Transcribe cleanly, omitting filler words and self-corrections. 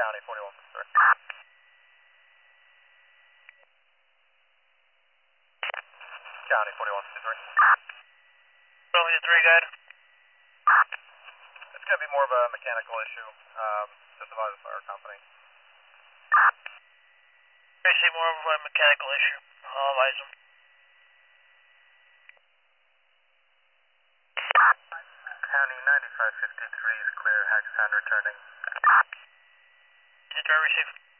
County 4153. County 4153. Romeo 3, guide. It's going to be more of a mechanical issue. Just about the fire company. I see more of a mechanical issue. I'll advise them. County 9553 is clear. Hackettstown returning. Is it receive?